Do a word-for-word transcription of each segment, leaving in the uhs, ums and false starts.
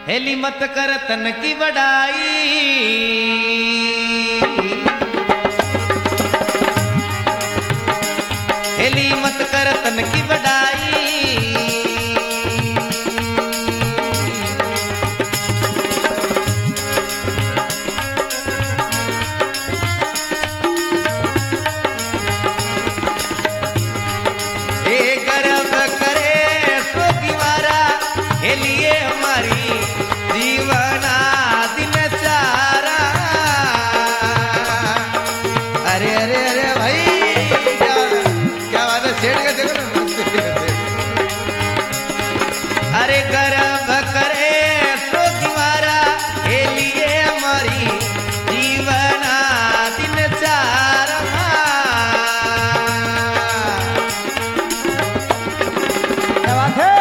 Heli मत कर तन की बड़ाई, हेली मत कर तन की बड़ाई। ए गर्व करे सो दीवारा, हेलिए हमारी जीवना दिन चारा। अरे अरे अरे भाई क्या क्या बात है, सेठ का देखो ना। अरे गर्व करे सो दीवारा, हेलिए हमारी जीवना दिन चारा। क्या बात है।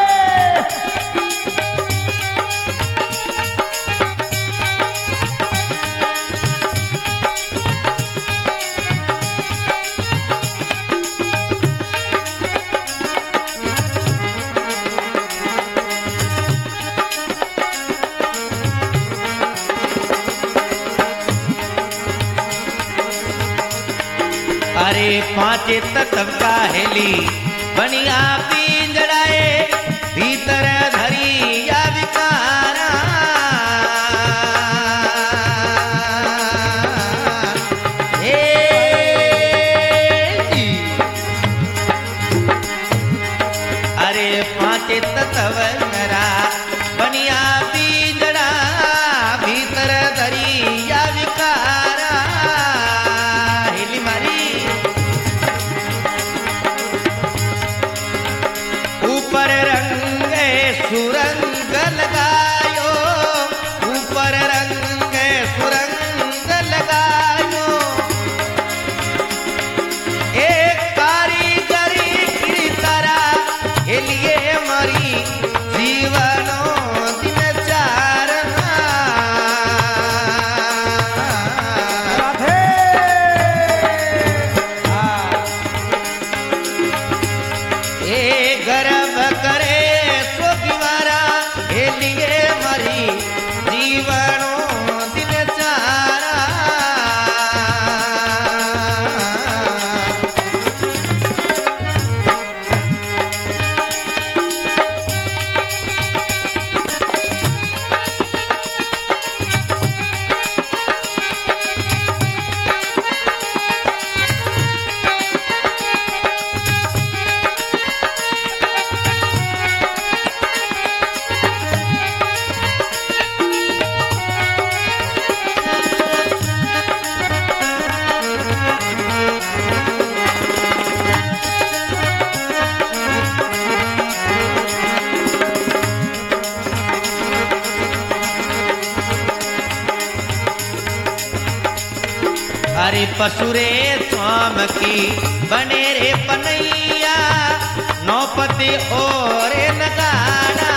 अरे पांचे तत्व का हेली बनिया पिंजड़ाए, भीतर धरी या विकारा। हे जी। अरे पांचे तत्व नरा बनिया पिंजड़ा, भीतर धरी या विकारा। हेली मारी ऊपर रंग सुरंग लगायो, ऊपर रंग सुरंग लगायो। एक कारीगरी की तरह हेलिए मरी जीवनो दिन चारना। ए गर्व करे सो दीवारा, हेलिए मरी जीवनो दिन चारा। अरे पसुरे स्वाम की बने रे पनैया, नौपति और नगाड़ा।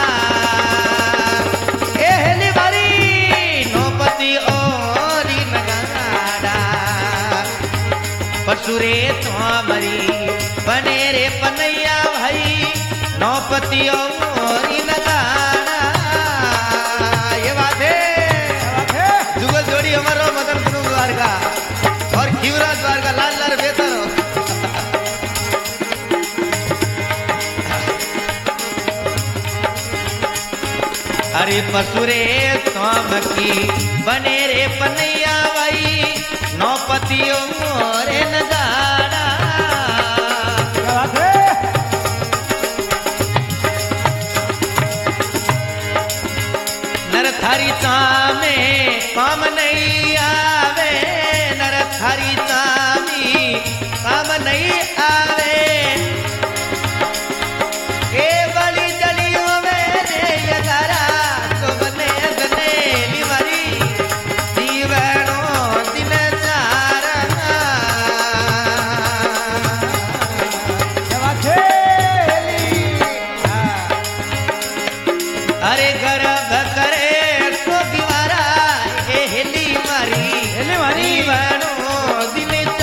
ए हेली बारी नौपति और नगाड़ा। पसुरे स्वामरी बने रे पनैया भाई, नौपति और नगाड़ा। ये बात है जुगल जोड़ी हमारो मदन गुरु द्वारका और खीवरा द्वारका लाल लाल बेहतर हो। अरे पसुरे स्वाम की बने रे पनैया भाई, नौपतियों और नगाड़ा। क्या बात है। नर थारी सामे काम नहीं आवे, नर थारी सामी काम नहीं आवे। ए बली जलियों में रे यगारा, तो बने बने लिवारी जीवनो दिन चारना। क्या बात है। अरे गर्व करे सो दीवारा, ए हेली मारी हेली मारी। जीवनो दिन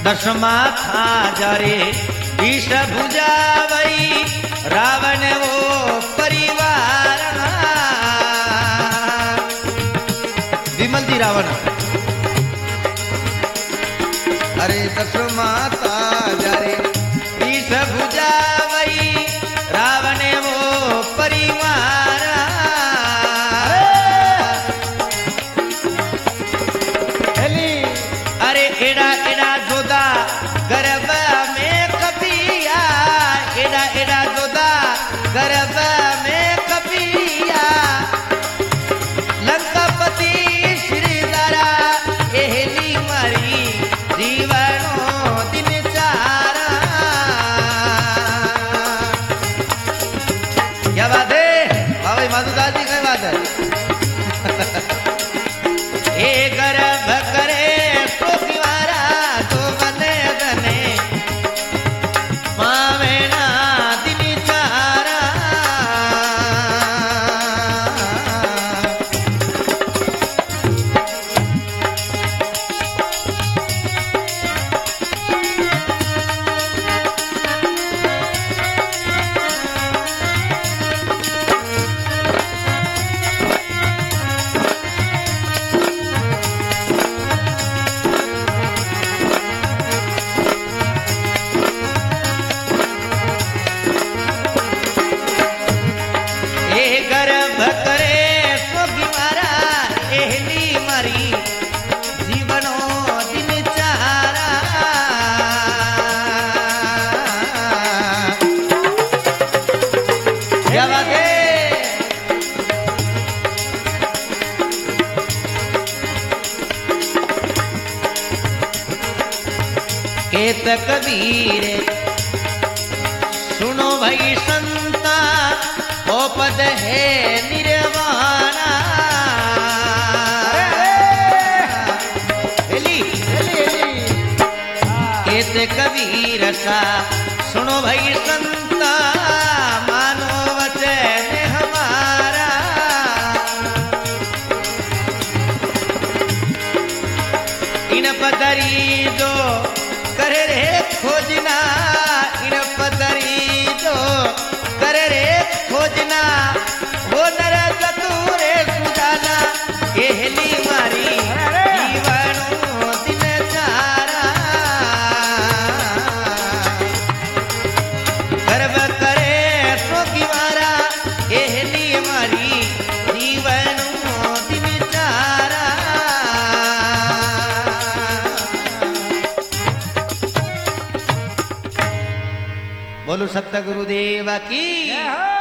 दशमा था जरे विष भुजावई रावण वो परिवार। विमल जी रावण अरे दशमा था जरे विष भुजावई रावण वो परिवार। हेली अरे एड़ा एड़ा जोदा गर्भ में कपिया, एड़ा एड़ा जोदा गर्भ में कपिया। लंकापति श्रीधरा एहली मरी जीवनो दिन चारा। क्या बात है भाई माधुदास जी, क्या बात है। ए गर्भ करे तो दीवारा तो बने बने मावेना दिन चारा। ए गर्भ करे तो दीवारा एहली मरी जीवनो दिन चारा। क्या बात है। केत कबीर सुनो भाई संता ओ पद है निर्वाणा। हेली हेली हेली केत कबीर सा सुनो भाई संता मानो वचन हमारा। इन पदरी जो करे रे खोजना, इन पदरी जो करे रे खोजना वो नर चतुरे सुजाना। एहली मारी जीवनो दिन चारा। गर्व करे तो दीवारा एहली मारी जीवनो दिन चारा। बोलो सत्य गुरुदेव की। जय हो।